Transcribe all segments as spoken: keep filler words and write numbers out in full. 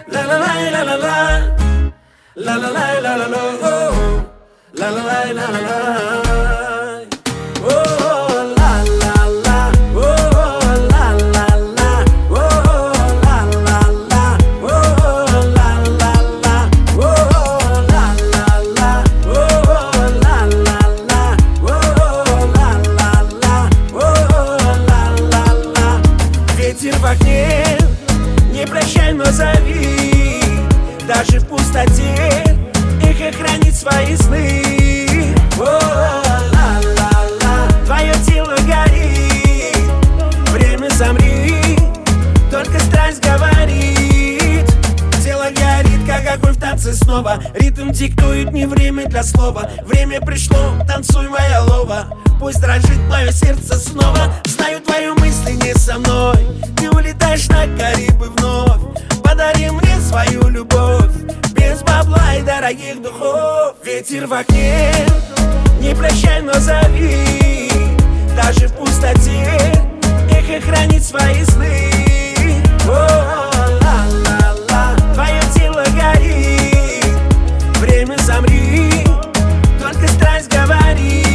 la la la la la la, la la la la la la, oh, la la la la la la, oh la la la, oh la la la, oh la la la, oh la la la, oh la la la, oh la la la, oh la la la, oh la la la. Ветер в окне, не прощай, но зови. Даже в пустоте эхо хранит свои сны. О, ла-ла-ла, твое тело горит. Время замри, только страсть говорит. Тело горит, как огонь в танце снова. Ритм диктует, не время для слова. Время пришло, танцуй, моя лова. Пусть дрожит мое сердце снова. Знаю, твои мысли не со мной. Ты улетаешь на Карибы вновь. Подари мне свою любовь, без бабла и дорогих духов. Ветер в окне, не прощай, но зови. Даже в пустоте эхо хранит свои сны. О, ла-ла-ла, твое тело горит. Время замри, только страсть говорит.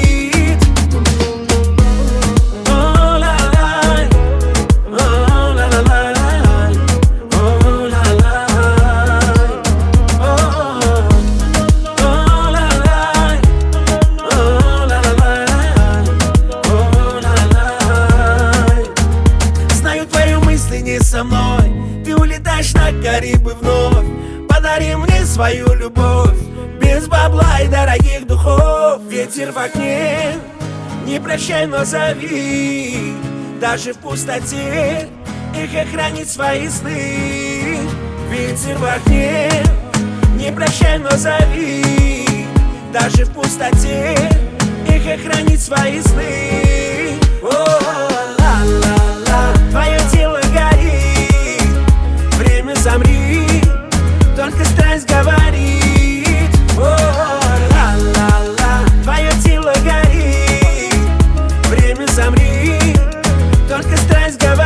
Со мной ты улетаешь на Карибы вновь. Подари мне свою любовь, без бабла и дорогих духов. Ветер в окне, не прощай, но зови. Даже в пустоте эхо хранит свои сны. Ветер в окне, не прощай, но зови. Даже в пустоте эхо хранит свои сны. О, ла-ла-ла, твое тело горит. Время замри, только страсть говорит. О, ла-ла-ла, твое тело горит. Время замри, только страсть говорит.